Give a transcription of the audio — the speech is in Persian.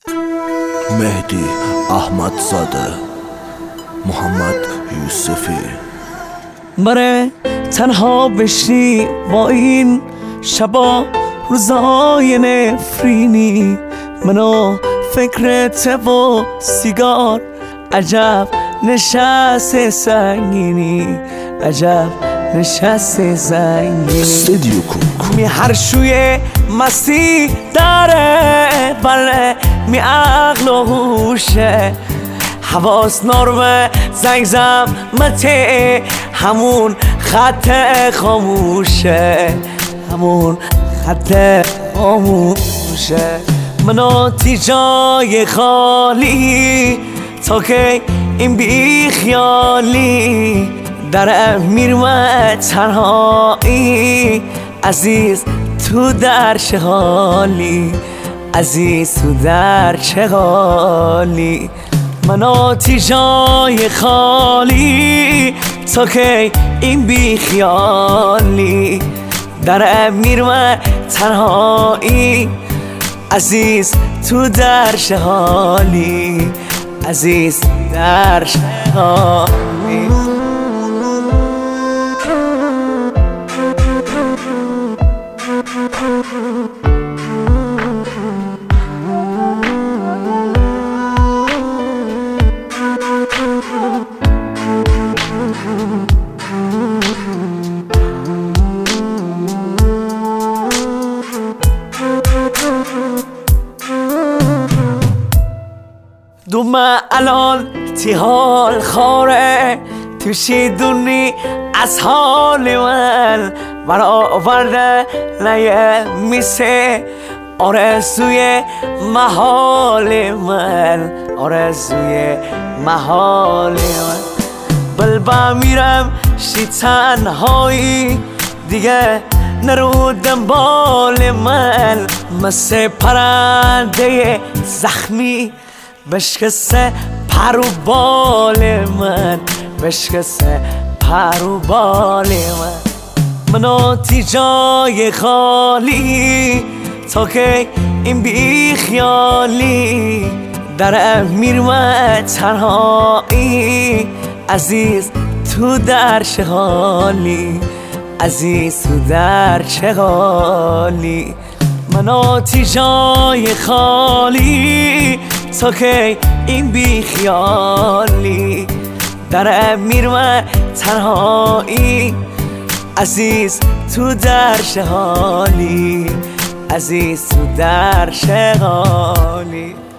مهدی احمدزاده، محمد یوسفی. بره تنها بشی با این شبا روزای نفرینی، منو فکرت و سیگار، عجب نشست سنگینی، عجب نشست سنگینی. استدیو کوک می هر شوی مسیح داره، بله می عقل و هوشه، حواس نرمه زنگ زمته، همون خط خاموشه، همون خط خاموشه. منو تی جای خالی تا که این بی خیالی، در میرمه تنهایی، عزیز تو در چه حالی، عزیز تو در چه حالی. منو تی جای خالی تا که این بی خیالی، در میرمه تنهایی، عزیز تو در چه حالی، عزیز در چه حالی. دومه الان تی حال خاره، تو شیدونی از حال من، برآورده نیه میسه آرزوی محال من، آرزوی محال من. بلبا میرم شی تنهایی، دیگه نرو دنبال من، مثل پرنده زخمی بشکسته پرو بال من، بشکسته پرو بال من. منو تی جای خالی تا که این بی خیالی، در میرمه تنهایی، عزیز تو در چه حالی، عزیز تو در چه حالی. منو تی جای خالی تا که این بی خیالی، در میرمه تنهایی، عزیز تو در چه حالی، عزیز تو در چه حالی.